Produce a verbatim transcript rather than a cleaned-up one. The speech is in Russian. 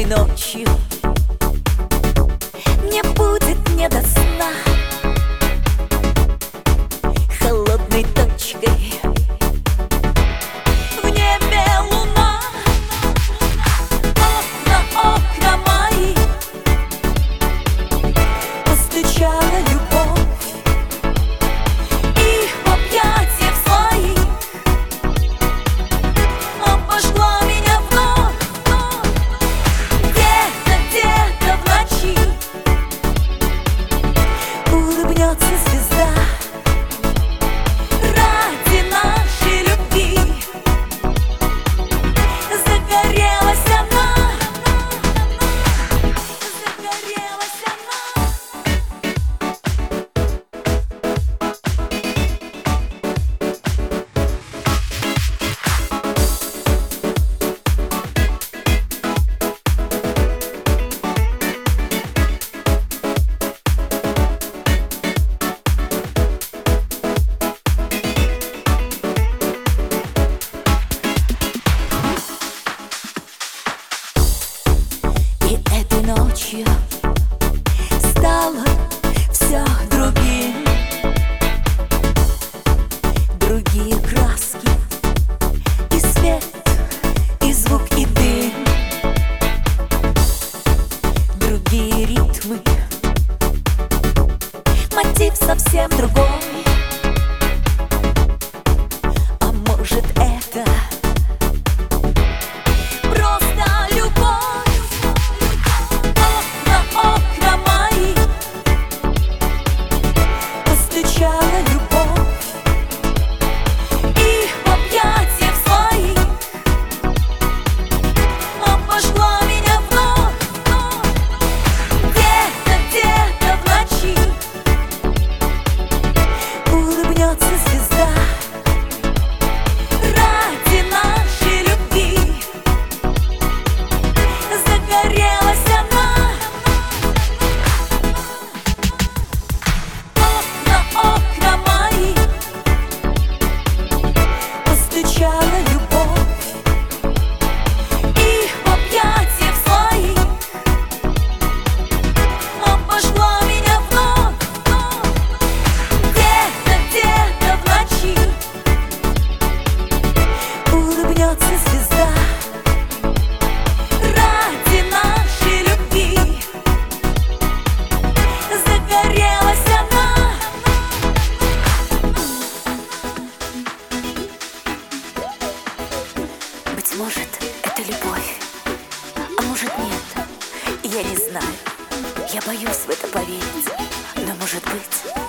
этой ночью мне будет не до сна. Холодной точкой в небе луна. Окна, окна мои, постучала любовь, и в объятиях своих обожгла меня вновь. Где-то, где-то в ночи улыбнется звезда. Ради нашей любви загорелась она, загорелась она. И этой ночью стало все другим. Другие краски, и свет, и звук, и дым. Другие ритмы, мотив совсем другой. А может, это просто любовь? Окна, окна мои, постучала любовь, и в объятиях своих обожгла меня вновь. Где-то, где-то в ночи улыбнется звезда. Ради нашей любви загорелась она. Окна, окна мои, постучала любовь, и в объятиях своих обожгла меня вновь. Где-то, где-то в ночи улыбнется звезда. Ради нашей любви загорелась она. Быть может, это любовь, а может нет, я не знаю. Я боюсь в это поверить, но может быть.